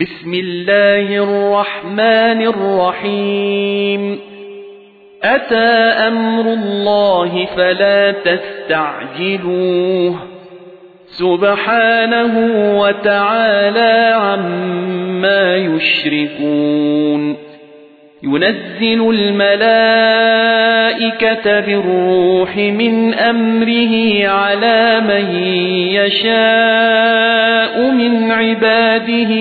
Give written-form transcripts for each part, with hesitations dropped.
بسم الله الرحمن الرحيم أتى أمر الله فلا تستعجلوه سبحانه وتعالى عما يشركون ينزل الملائكة بالروح من أمره على من يشاء من عباده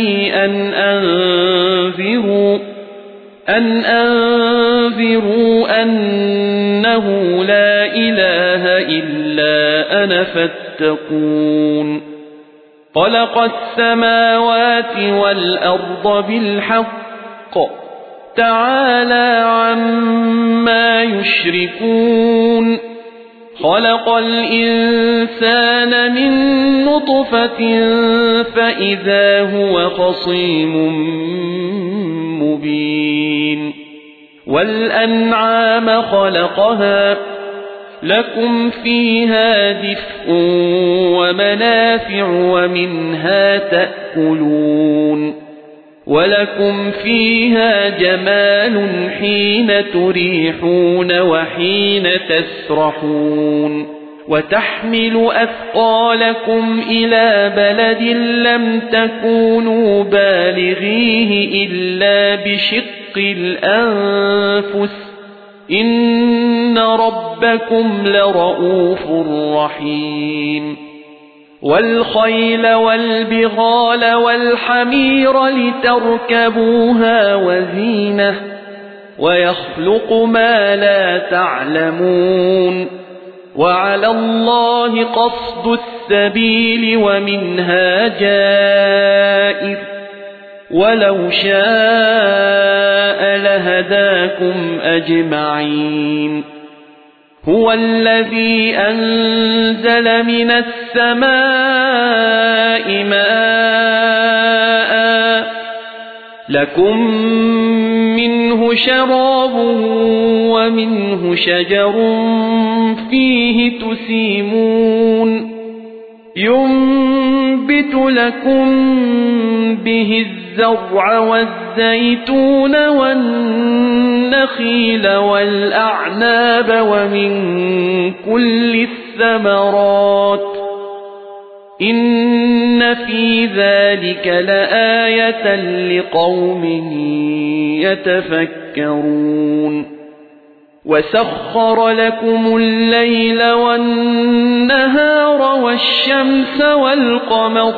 أن أنذروا أنه لا إله إلا أنا فاتقون خلق السماوات والأرض بالحق تعالى عما يشركون خلق الإنسان من نطفة فإذا هو خصيم مبين والأنعام خلقها لكم فيها دفء ومنافع ومنها تأكلون ولكم فيها جمال حين تريحون وحين تسرحون وتحمل أثقالكم إلى بلد لم تكونوا بالغيه إلا بشق الأنفس إن ربكم لرؤوف رحيم والخيل والبغال والحمير لتركبوها وزينة ويخلق ما لا تعلمون وعلى الله قصد السبيل ومنها جائر ولو شاء لهداكم أجمعين هو الذي أنزل من السماء ماء لكم منه شراب ومنه شجر فيه تسيمون ينبت لكم به الزرع والزيتون والنخيل والأعناب ومن كل الثمرات إن في ذلك لآية لقوم يتفكرون وسخر لكم الليل والنهار والشمس والقمر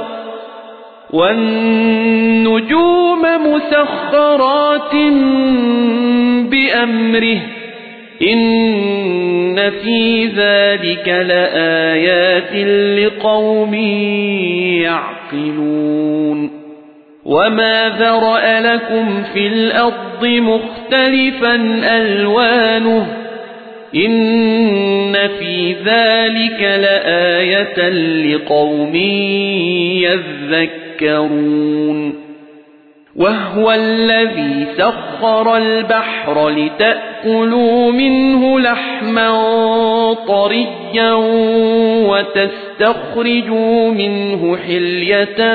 والنجوم مسخرات بأمره إن في ذلك لآيات لقوم يعقلون وما ذرأ لكم في الأرض مختلفا ألوانه إن في ذلك لآية لقوم يذكرون وهو الذي سخر البحر لتأكلوا منه لحما طريا وتستخرجوا منه حلية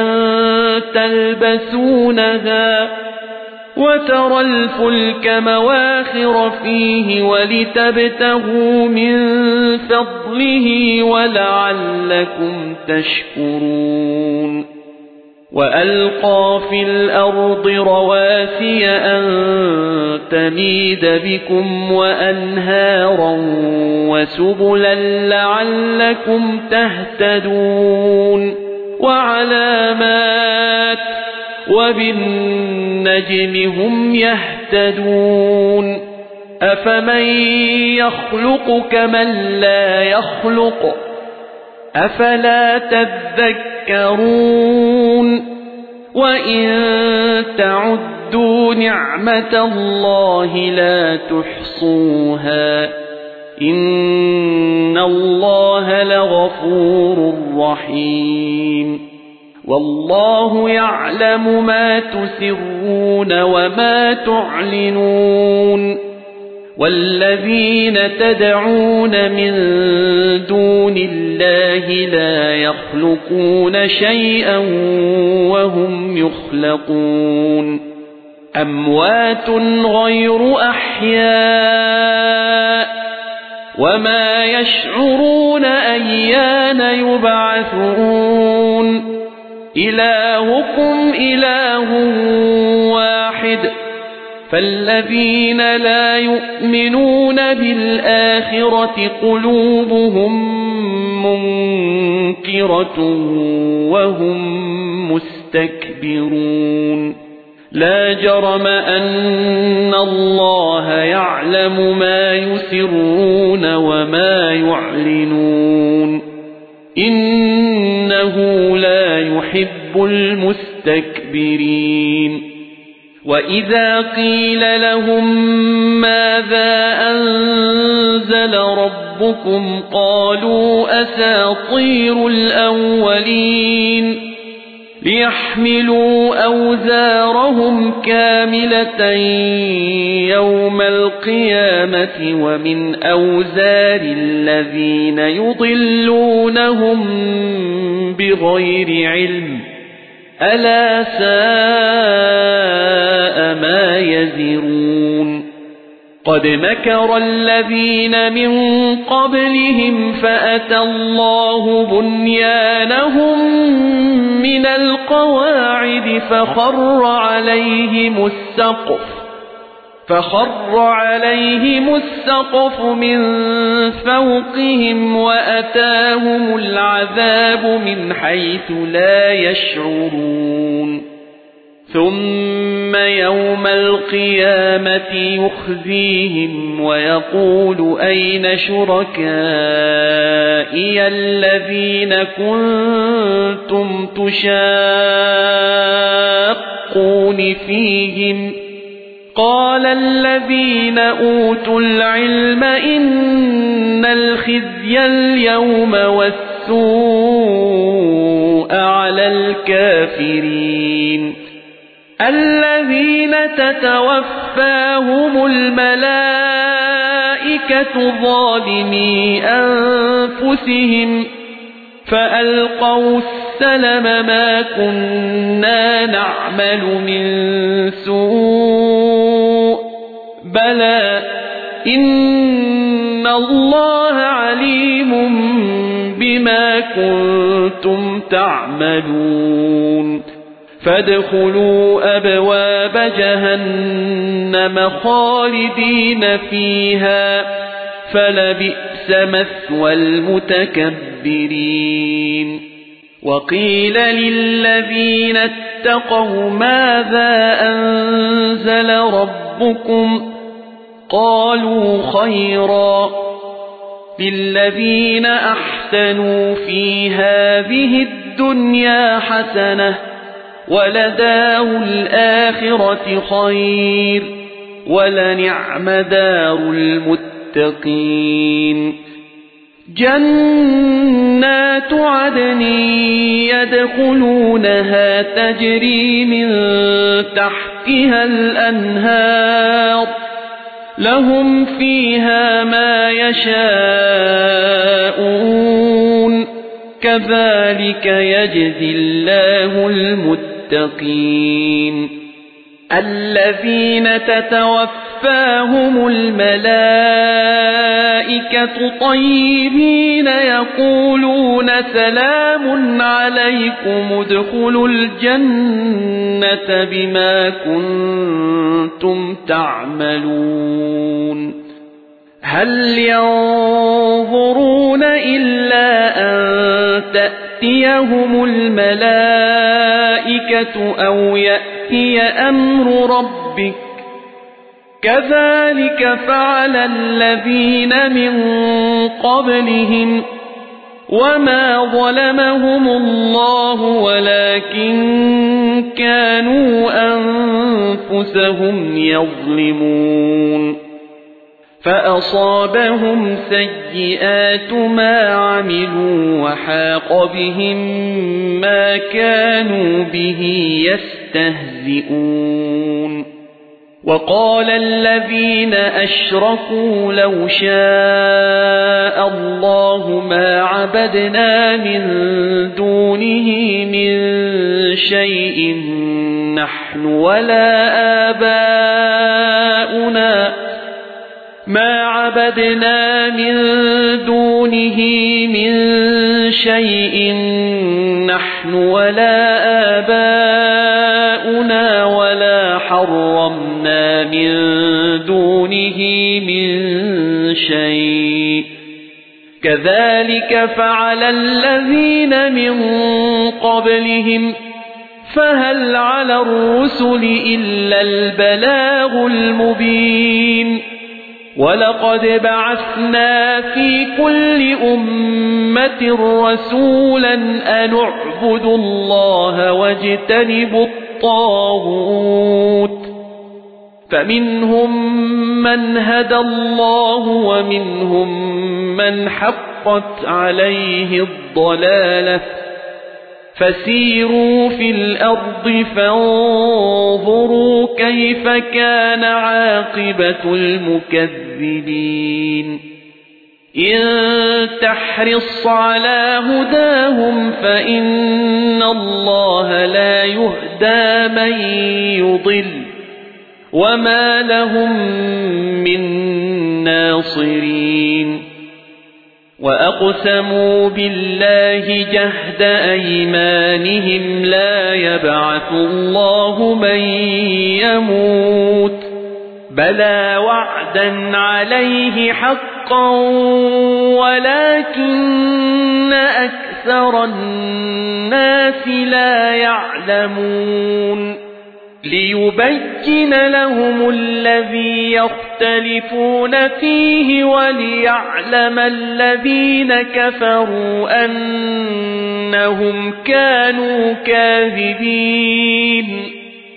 تلبسونها وترى الفلك مواخر فيه ولتبتغوا من فضله ولعلكم تشكرون وألقى في الأرض رواسي أن تميد بكم وأنهارا وسبلا لعلكم تهتدون وعلامات وبالنجم هم يهتدون أفمن يخلق كمن لا يخلق أفلا تذكرون وإن تعدوا نعمة الله لا تحصوها إن الله لغفور رحيم والله يعلم ما تسرون وما تعلنون والذين تدعون من دون الله لا يخلقون شيئا وهم يخلقون أموات غير أحياء وما يشعرون أيان يبعثون إلهكم إله واحد فالذين لا يؤمنون بالآخرة قلوبهم منكرة وهم مستكبرون لا جرم أن الله يعلم ما يسرون وما يعلنون إنه لا يحب المستكبرين وإذا قيل لهم ماذا أنزل ربكم قالوا أساطير الأولين ليحملوا أوزارهم كاملة يوم القيامة ومن أوزار الذين يضلونهم بغير علم ألا ساء ما يزرون قد مكر الذين من قبلهم فأتى الله بنيانهم من القواعد فخر عليهم السقف من فوقهم وأتاهم العذاب من حيث لا يشعرون ثم يوم القيامة يخزيهم ويقول أين شركائي الذين كنتم تشاقون فيهم قال الذين أوتوا العلم إن الخزي اليوم والسوء على الكافرين الذين تتوفاهم الملائكة ظالمي أنفسهم فألقوا السلم ما كنا نعمل من سوء بلى إن الله عليم بما كنتم تعملون فادخلوا أبواب جهنم خالدين فيها فلبئس مثوى المتكبرين وقيل للذين اتقوا ماذا أنزل ربكم قالوا خيرا للذين أحسنوا في هذه الدنيا حسنة ولدار الآخرة خير ولنعم دار المتقين جنات عدن يدخلونها تجري من تحتها الأنهار لهم فيها ما يشاءون كذلك يجزي الله المتقين الذين تتوفاهم الملائكة طيبين يقولون سلام عليكم ادخلوا الجنة بما كنتم تعملون هل ينظرون إلا أن تأتيهم الملائكة أو يأتي أمر ربك كذلك فعل الذين من قبلهم وما ظلمهم الله ولكن كانوا أنفسهم يظلمون فأصابهم سيئات ما عملوا وحاق بهم ما كانوا به يستهزئون وقال الذين أشركوا لو شاء الله ما عبدنا من دونه من شيء نحن ولا آباؤنا ما عبدنا من دونه من شيء نحن ولا آباؤنا ولا حرمنا من دونه من شيء كذلك فعل الذين من قبلهم فهل على الرسل إلا البلاغ المبين ولقد بعثنا في كل أمة رسولا أن اعبدوا الله واجتنبوا الطاغوت فمنهم من هدى الله ومنهم من حقت عليه الضلالة فسيروا في الأرض فانظروا كيف كان عاقبة المكذبين إن تحرص على هداهم فإن الله لا يهدى من يضل وما لهم من ناصرين وأقسموا بالله جهد أيمانهم لا يبعث الله من يموت بلى وعدا عليه حقا ولكن أكثر الناس لا يعلمون ليبين لهم الذي يختلفون فيه وليعلم الذين كفروا أنهم كانوا كاذبين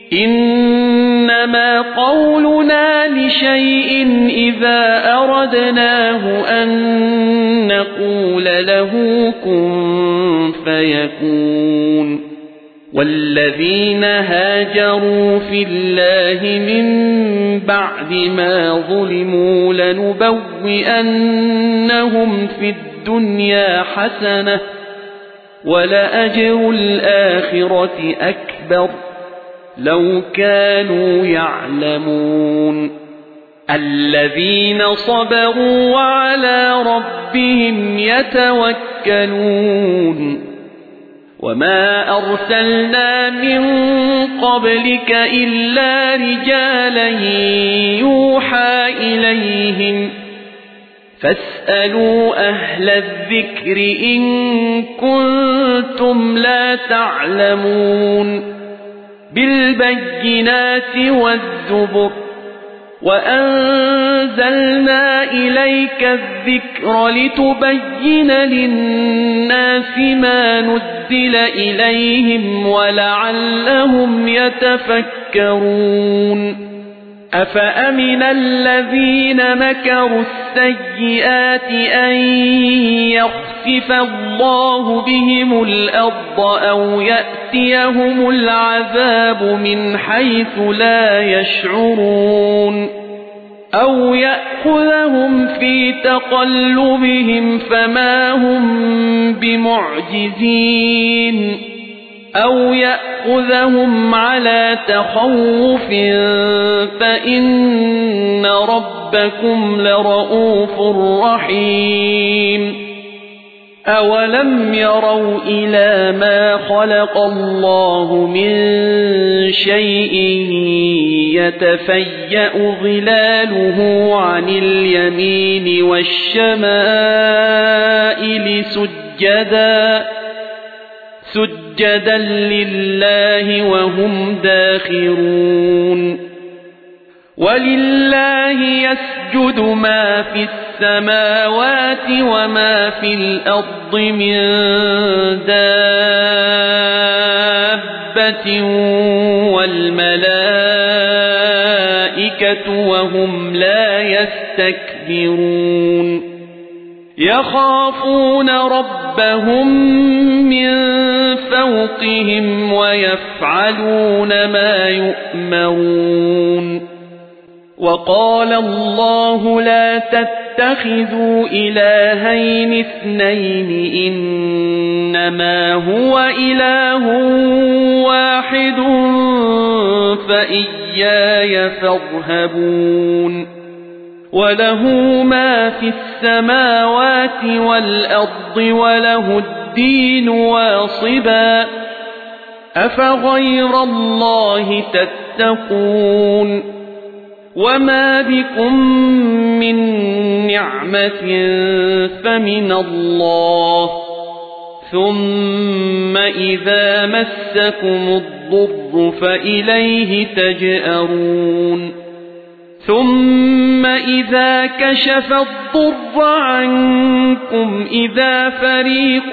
إنما قولنا لشيء إذا أردناه أن نقول له كن فيكون والذين هاجروا في الله من بعد ما ظلموا لنبوئنهم في الدنيا حسنة ولأجر الآخرة أكبر لو كانوا يعلمون الذين صبروا وعلى ربهم يتوكلون وما أرسلنا من قبلك إلا رجالا يوحى إليهم فاسألوا أهل الذكر إن كنتم لا تعلمون بالبينات والزبر وأنزلنا إليك الذكر لتبين للناس ما نزل إليهم ولعلهم يتفكرون أفأمن الذين مكروا السيئات أن يخسف الله بهم الأرض أو يأتيهم العذاب من حيث لا يشعرون أو يأخذهم في تقلبهم فما هم بمعجزين أو يأخذهم على تخوف فإن ربكم لرؤوف رحيم أولم يروا إلى ما خلق الله من شيء يتفيأ ظلاله عن اليمين والشمائل سجدا لله وهم داخرون ولله يسجد ما في السماوات وما في الأرض من دابة والملائكة وهم لا يستكبرون يخافون ربهم من فوقهم ويفعلون ما يؤمرون وقال الله لا تتخذوا إلهين اثنين إنما هو إله واحد فإياي فارهبون وله ما في السماوات والأرض وله الدين واصبا أفغير الله تتقون وما بكم من نعمة فمن الله ثم إذا مسكم الضر فإليه تجأرون ثم إذا كشف الضر عنكم إذا فريق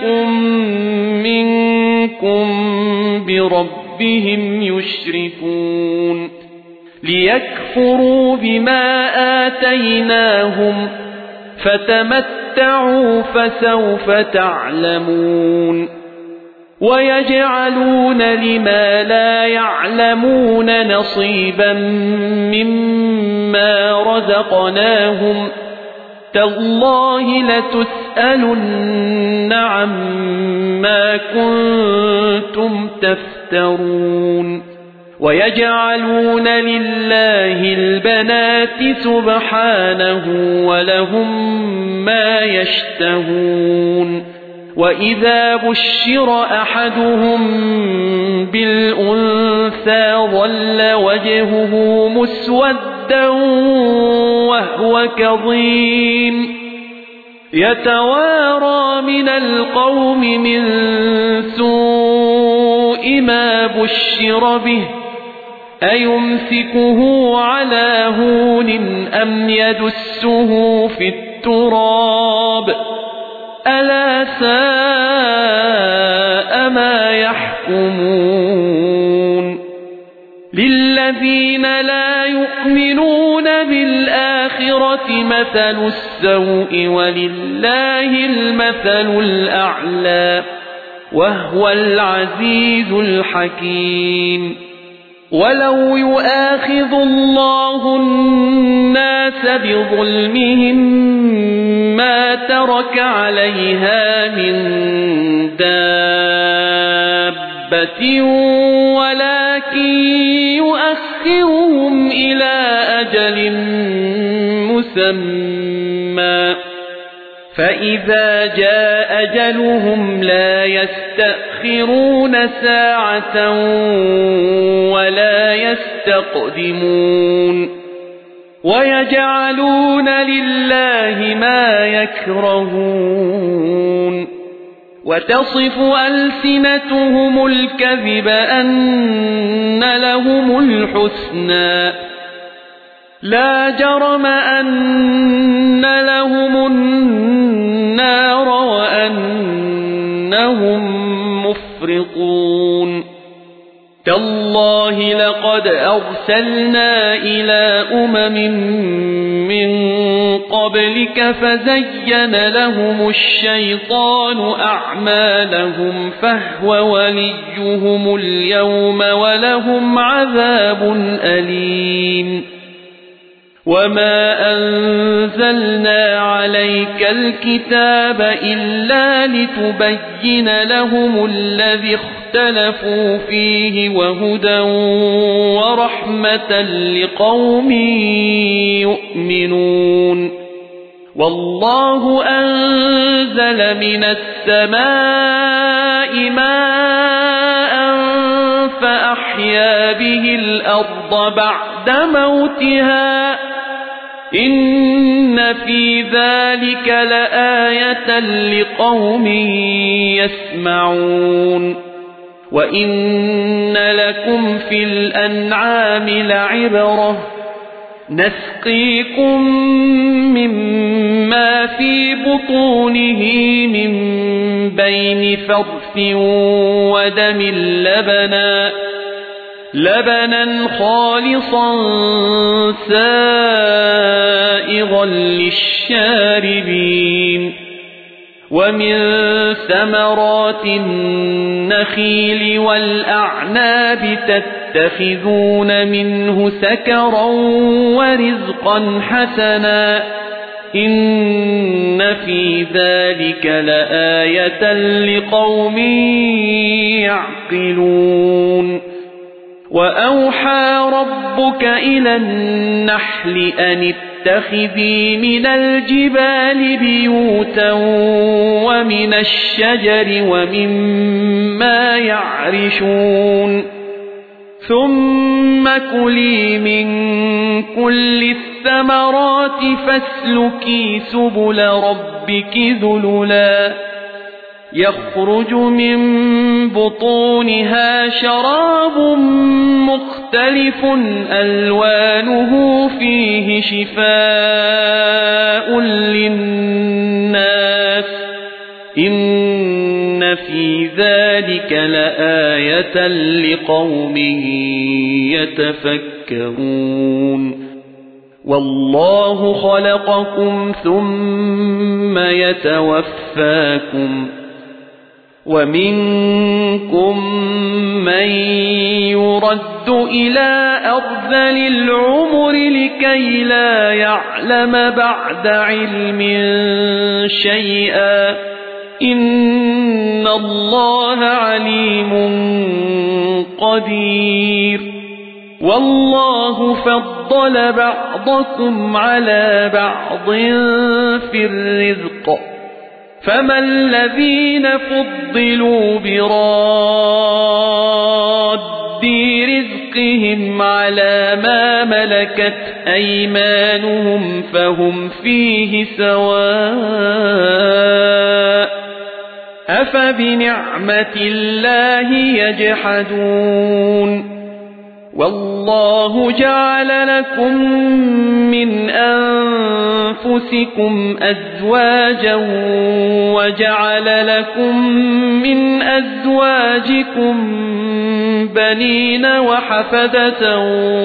منكم بربهم يشركون ليكفروا بما آتيناهم فتمتعوا فسوف تعلمون ويجعلون لما لا يعلمون نصيبا مما رزقناهم تالله لتسألن عما كنتم تفترون ويجعلون لله البنات سبحانه ولهم ما يشتهون وإذا بشر أحدهم بالأنثى ظل وجهه مسودا وهو كظيم يتوارى من القوم من سوء ما بشر به أيمسكه على هون أم يدسه في التراب ألا ساء ما يحكمون للذين لا يؤمنون بالآخرة مثل السوء ولله المثل الأعلى وهو العزيز الحكيم ولو يؤاخذ الله الناس بظلمهم ما ترك عليها من دابة ولكن يؤخرهم إلى أجل مسمى فإذا جاء أجلهم لا يستأخرون ساعة ولا يستقدمون ويجعلون لله ما يكرهون وتصف ألسنتهم الكذب أن لهم الحسنى لا جرم أن لهم النار وأنهم مفرطون تالله لقد أرسلنا إلى من قبلك فزين لهم الشيطان أعمالهم فهو وليهم اليوم ولهم عذاب أليم وما أنزلنا عليك الكتاب إلا لتبين لهم الذي اختلفوا فيه وهدى ورحمة لقوم يؤمنون والله أنزل من السماء ماء فأحيا به الأرض بعد موتها إن في ذلك لآية لقوم يسمعون وإن لكم في الأنعام لعبرة نسقيكم مما في بطونه من بين فرث ودم لبنا خالصا سائغا للشاربين ومن ثمرات النخيل والأعناب يتخذون منه سكرا ورزقا حسنا إن في ذلك لآية لقوم يعقلون وأوحى ربك إلى النحل أن اتخذي من الجبال بيوتا ومن الشجر ومما يعرشون ثم كلي من كل الثمرات فاسلكي سبل ربك ذللا يخرج من بطونها شراب مختلف ألوانه فيه شفاء للناس إن في ذلك لآية لقوم يتفكرون والله خلقكم ثم يتوفاكم ومنكم من يرد إلى أرذل العمر لكي لا يعلم بعد علم شيئا إن الله عليم قدير والله فضل بعضكم على بعض في الرزق فما الذين فضلوا براد رزقهم على ما ملكت أيمانهم فهم فيه سواء أفبنعمة الله يجحدون والله جعل لكم من أنفسكم أزواجا وجعل لكم من أزواجكم بنين وحفدة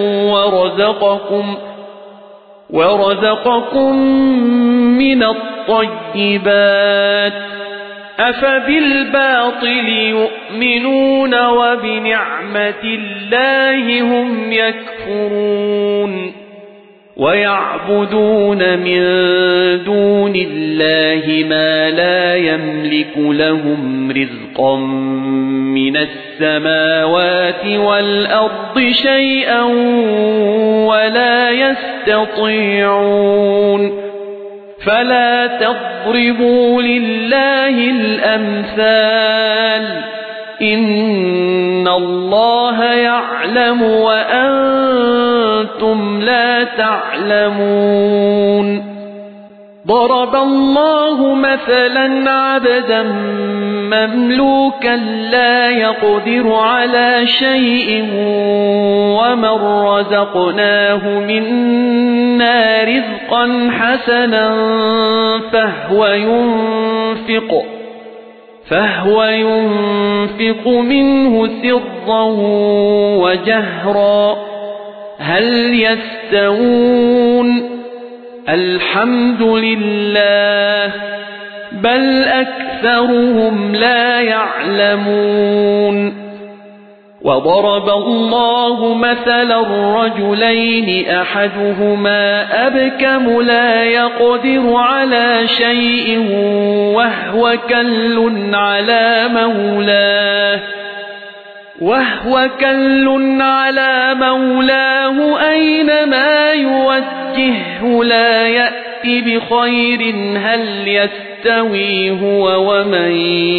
ورزقكم من الطيبات أفبالباطل يؤمنون وبنعمة الله هم يكفرون ويعبدون من دون الله ما لا يملك لهم رزقا من السماوات والأرض شيئا ولا يستطيعون فلا تضربوا لله الأمثال إن الله يعلم وأنتم لا تعلمون ضرب الله مثلا عبدا مملوكا لا يقدر على شيء ومن رزقناه منا رزقا حسنا فهو ينفق منه سرا وجهرا هل يستوون الحمد لله بل أكثرهم لا يعلمون وضرب الله مثلا رجلين أحدهما أبكم لا يقدر على شيء وهو كل على مولاه أينما يوجهه لا يأتي بخير هل يستوي هو ومن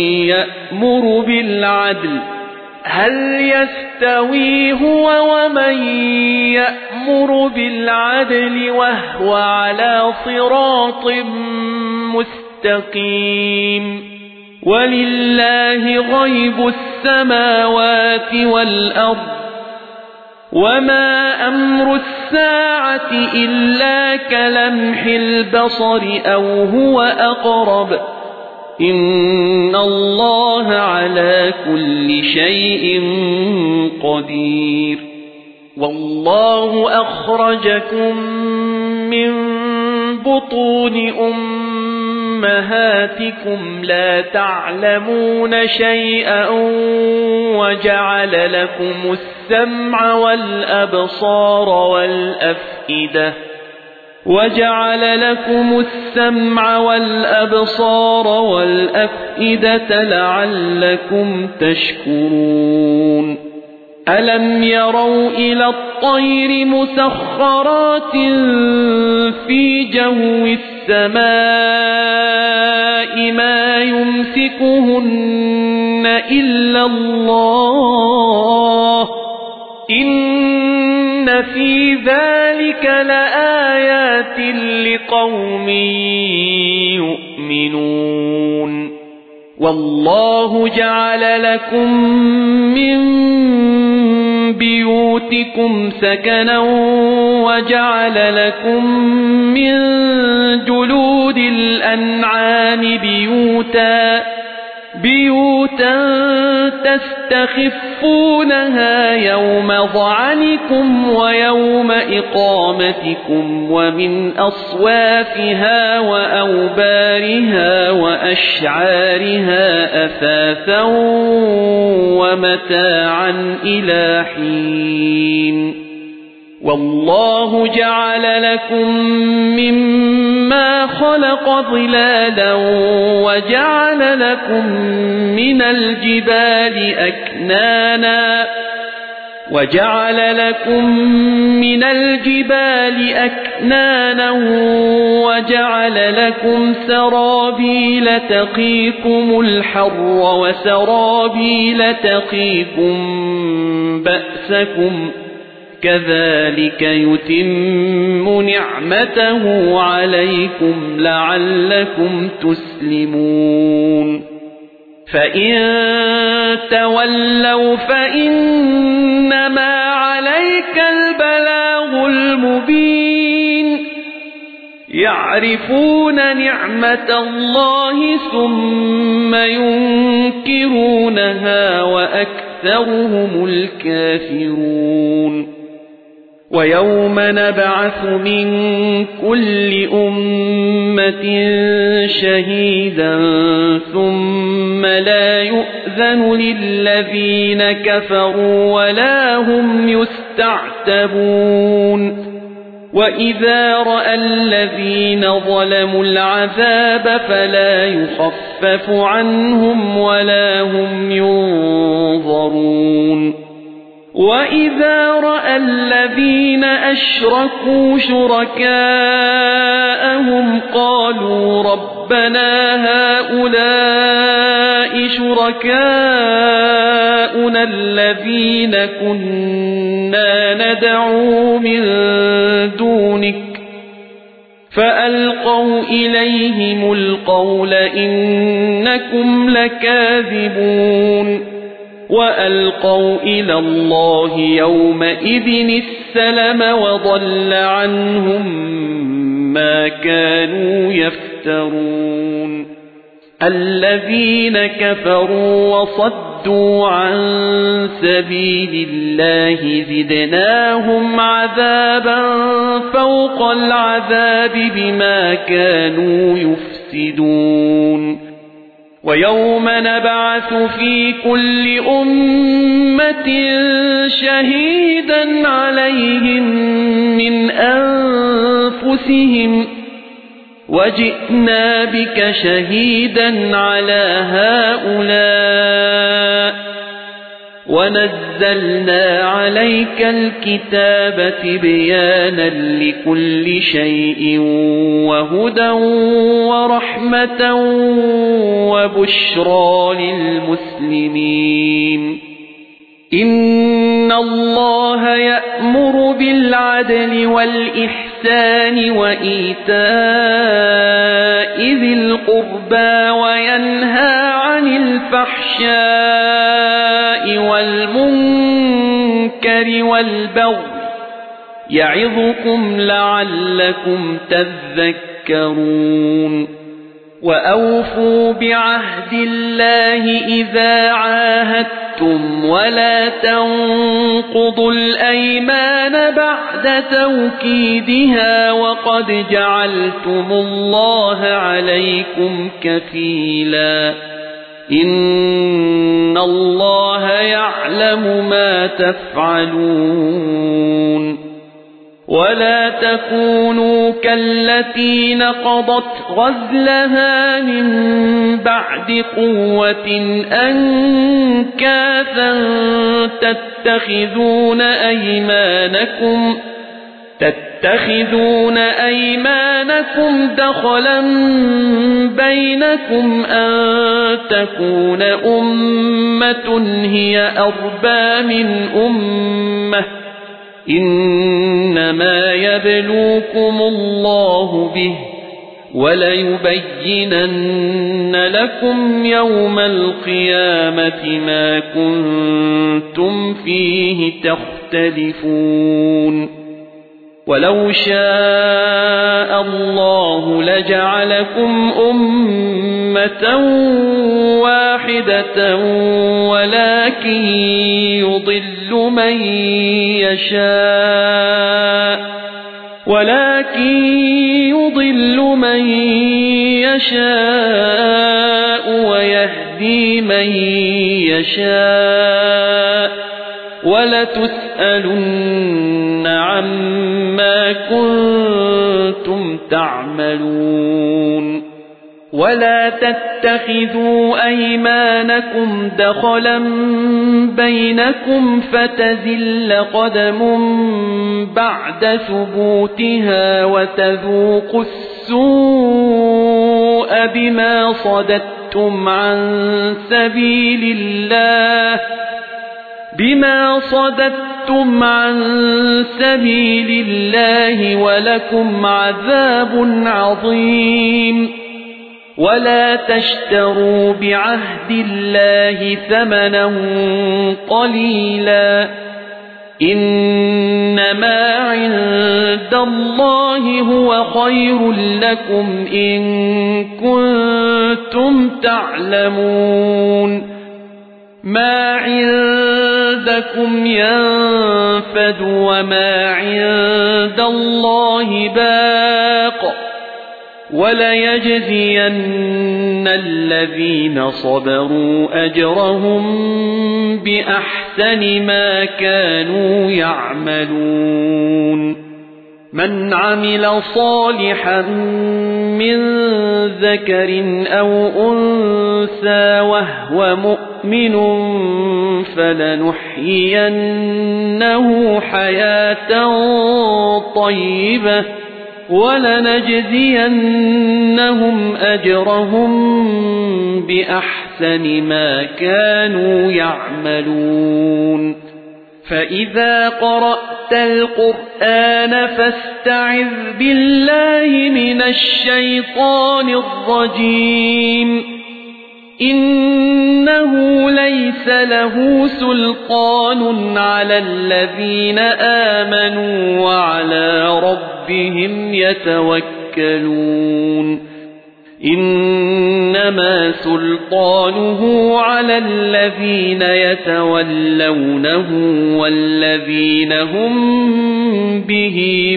يأمر بالعدل وهو على صراط مستقيم ولله غيب السماوات والأرض وما أمر الساعة إلا كلمح البصر أو هو أقرب إن الله على كل شيء قدير والله أخرجكم من بطون أمهاتكم لا تعلمون شيئا وجعل لكم السمع والأبصار والأفئدة لعلكم تشكرون ألم يروا إلى الطير مسخرات في جو السماء ما يمسكهن إلا الله إن في ذلك لآيات لقوم يؤمنون والله جعل لكم من بيوتكم سكنا وجعل لكم من جلود الأنعام بيوتا تستخفونها يوم ظعنكم ويوم إقامتكم ومن أصوافها وأوبارها وأشعارها أثاثا ومتاعا إلى حين والله جعل لكم مما خلق ظلالا وجعل لكم من الجبال أكنانا وجعل لكم سرابيل تقيكم الحر وسرابيل تقيكم بأسكم كذلك يتم نعمته عليكم لعلكم تسلمون فإن تولوا فإنما عليك البلاغ المبين يعرفون نعمة الله ثم ينكرونها وأكثرهم الكافرون ويوم نبعث من كل أمة شهيدا ثم لا يؤذن للذين كفروا ولا هم يستعتبون وإذا رأى الذين ظلموا العذاب فلا يخفف عنهم ولا هم ينظرون وإذا رأى الذين أشركوا شركاءهم قالوا ربنا هؤلاء شركاؤنا الذين كنا ندعو من دونك فألقوا إليهم القول إنكم لكاذبون وألقوا إلى الله يومئذ السلم وضل عنهم ما كانوا يفترون الذين كفروا وصدوا عن سبيل الله زدناهم عذابا فوق العذاب بما كانوا يفسدون ويوم نبعث في كل أمة شهيدا عليهم من أنفسهم وجئنا بك شهيدا على هؤلاء ونزلنا عليك الكتاب تبيانا لكل شيء وهدى ورحمة وبشرى للمسلمين إن الله يأمر بالعدل والإحسان وإيتاء ذي القربى وينهى عن الفحشاء والمنكر والبغي يعظكم لعلكم تذكرون وأوفوا بعهد الله إذا عاهدتم ولا تنقضوا الأيمان بعد توكيدها وقد جعلتم الله عليكم كفيلا إن الله يعلم ما تفعلون ولا تكونوا كالتي نقضت غزلها من بعد قوة أنكاثا تتخذون أيمانكم دخلا بينكم أن تكون أمة هي أربى من أمة إنما يبلوكم الله به وليبينن لكم يوم القيامة ما كنتم فيه تختلفون ولو شاء الله لجعلكم أمة واحدة ولكن يضل من يشاء ويهدي من يشاء ولتسألن عما كنتم تعملون ولا تتخذوا أيمانكم دخلا بينكم فتزل قدم بعد ثبوتها وتذوقوا السوء بما صددتم عن سبيل الله ولكم عذاب عظيم ولا تشتروا بعهد الله ثمنا قليلا إنما عند الله هو خير لكم إن كنتم تعلمون ما عندكم ينفد وما عند الله باق وليجزين الذين صبروا أجرهم بأحسن ما كانوا يعملون من عمل صالحا من ذكر أو أنثى وهو مؤمن فلنحيينه حياة طيبة ولنجزينهم أجرهم بأحسن ما كانوا يعملون فإذا قرأت القرآن فاستعذ بالله من الشيطان الرجيم إنه ليس له سلطان على الذين آمنوا وعلى ربهم يتوكلون إنما سلطانه على الذين يتولونه والذين هم به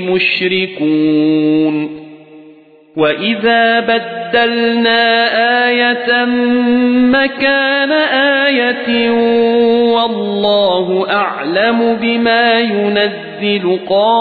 مشركون وإذا بدلنا آية مكان آية والله أعلم بما ينزل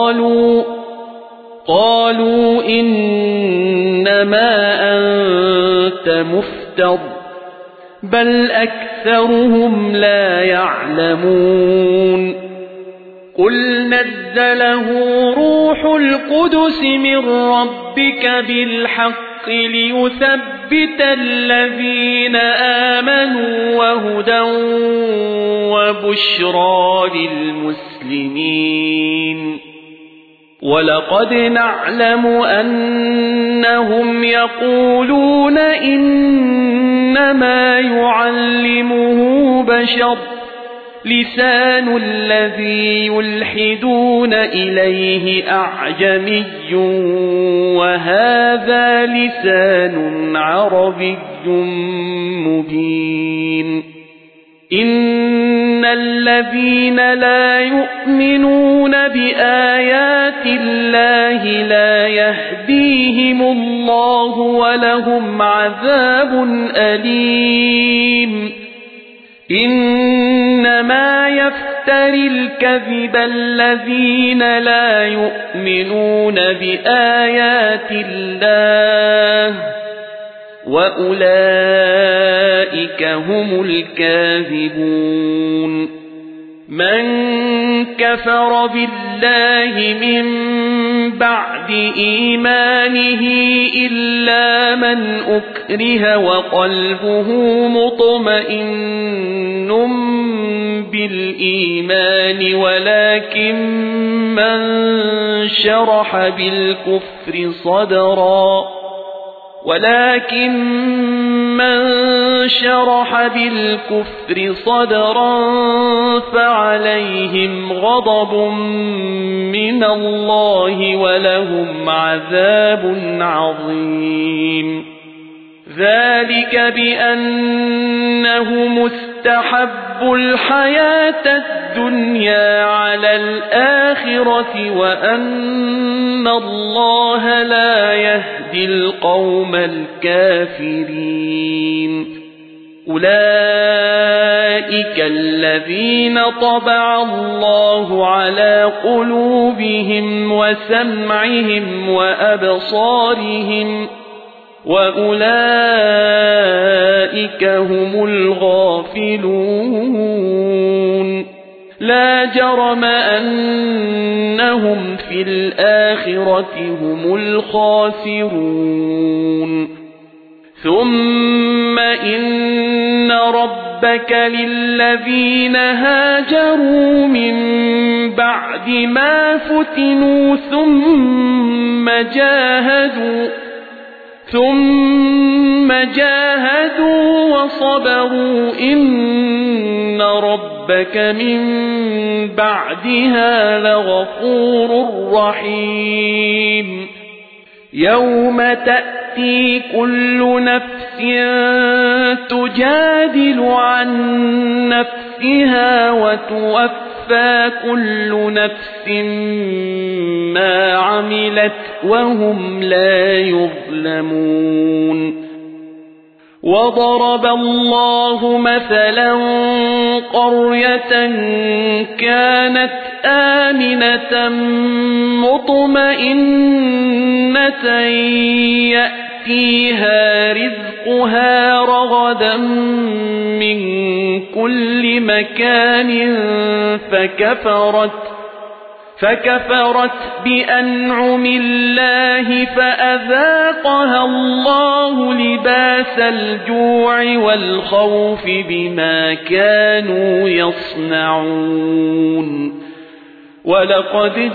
قالوا إنما أنت مفتر بل أكثرهم لا يعلمون قل نزله روح القدس من ربك بالحق ليثبت الذين آمنوا وهدى وبشرى للمسلمين ولقد نعلم أنهم يقولون إنما يعلمه بشر لسان الذي يلحدون إليه أعجمي وهذا لسان عربي مبين إن الذين لا يؤمنون بآيات الله لا يهديهم الله ولهم عذاب أليم إنما يفتري الكذب الذين لا يؤمنون بآيات الله وأولئك هم الكاذبون من كفر بالله من بعد إيمانه إلا من أكره وقلبه مطمئن بالإيمان ولكن من شرح بالكفر صدرا فعليهم غضب من الله ولهم عذاب عظيم ذلك بأنه مستحب الحياة الدنيا على الآخرة وأن الله لا يهدي القوم الكافرين أولئك الذين طبع الله على قلوبهم وسمعهم وأبصارهم وأولئك هم الغافلون لا جرم أنهم في الآخرة هم الخاسرون ثم إن ربك للذين هاجروا من بعد ما فتنوا ثم جاهدوا وصبروا إن ربك من بعدها لغفور رحيم يوم تأتي كل نفس تجادل عن نفسها وتوفى كل نفس ما عملت وهم لا يظلمون وضرب الله مثلا قرية كانت آمنة مطمئنة يأتيها رزقها رغدا من كل مكان فكفرت بأنعم الله فأذاقها الله لباس الجوع والخوف بما كانوا يصنعون ولقد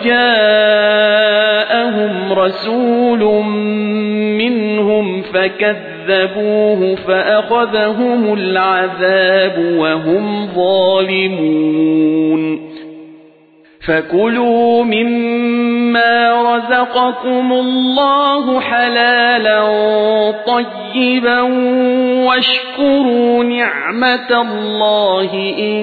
جاءهم رسول منهم فكذبوه فأخذهم العذاب وهم ظالمون فكلوا مما رزقكم الله حلالا طيبا واشكروا نعمة الله إن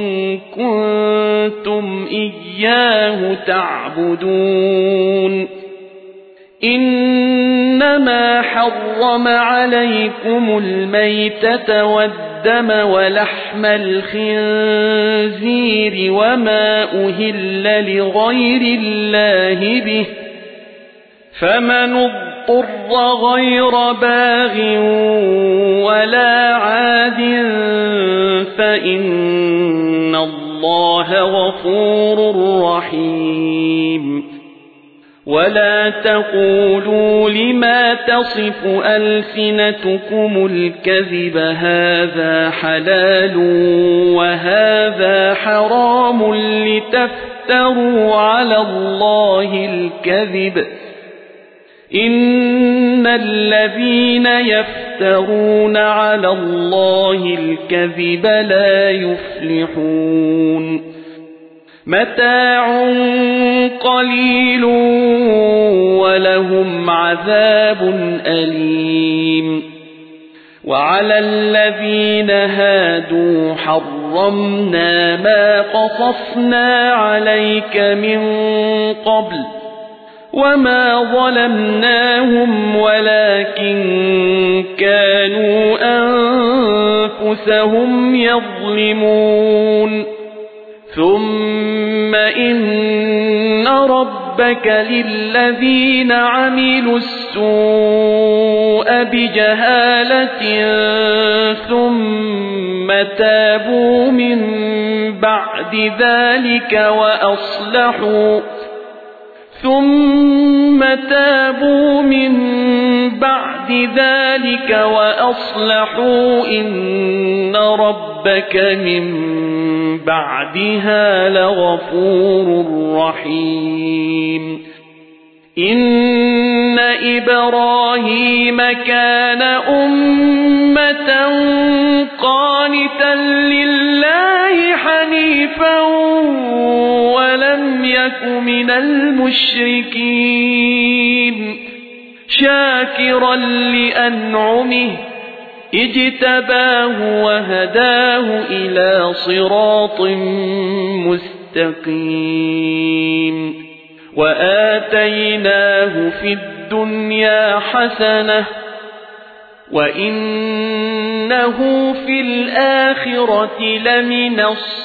كنتم إياه تعبدون إنما حرم عليكم الميتة والدم ولحم الخنزير وما أهل لغير الله به فمن اضطر غير باغ ولا عاد فإن الله غفور رحيم ولا تقولوا لما تصف ألسنتكم الكذب هذا حلال وهذا حرام لتفتروا على الله الكذب إن الذين يفترون على الله الكذب لا يفلحون متاع قليل ولهم عذاب أليم وعلى الذين هادوا حرمنا ما قصصنا عليك من قبل وما ظلمناهم ولكن كانوا أنفسهم يظلمون ثم إن ربك للذين عملوا السوء بجهالة ثم تابوا من بعد ذلك وأصلحوا إن ربك من بعدها لغفور رحيم إن إبراهيم كان أمة قانتا لله حنيفا ولم يك من المشركين شاكرا لأنعمه اجتباه وهداه إلى صراط مستقيم وآتيناه في الدنيا حسنة وإنه في الآخرة لمن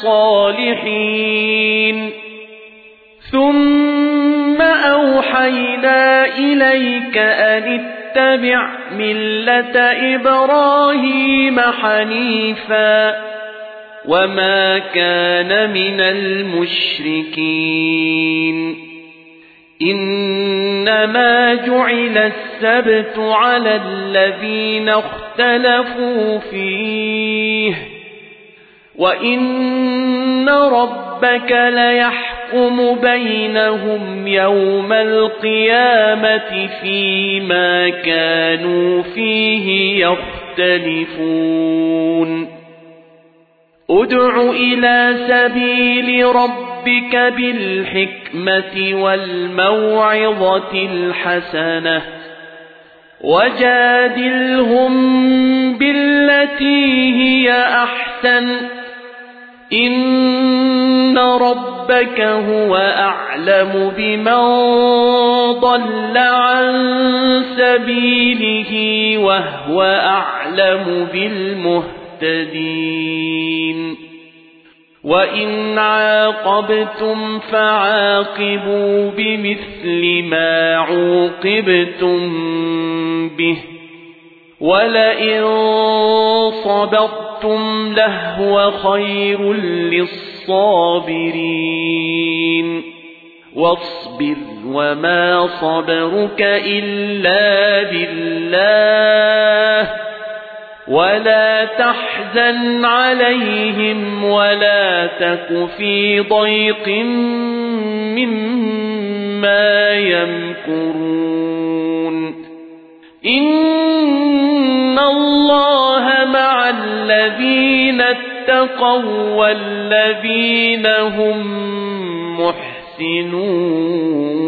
الصالحين ثم أوحينا إليك أن اتبع ملة إبراهيم حنيفا وما كان من المشركين إنما جعل السبت على الذين اختلفوا فيه وإن ربك ليحكم بينهم يوم القيامة فيما كانوا فيه يختلفون ادع إلى سبيل ربك بالحكمة والموعظة الحسنة وجادلهم بالتي هي أحسن إن ربك هو أعلم بمن ضل عن سبيله وهو أعلم بالمهتدين وإن عاقبتم فعاقبوا بمثل ما عوقبتم به ولئن صبرتم لهو خير للصابرين واصبر وما صبرك إلا بالله ولا تحزن عليهم ولا تك في ضيق مما يمكرون إن الله مع الذين اتقوا والذين هم محسنون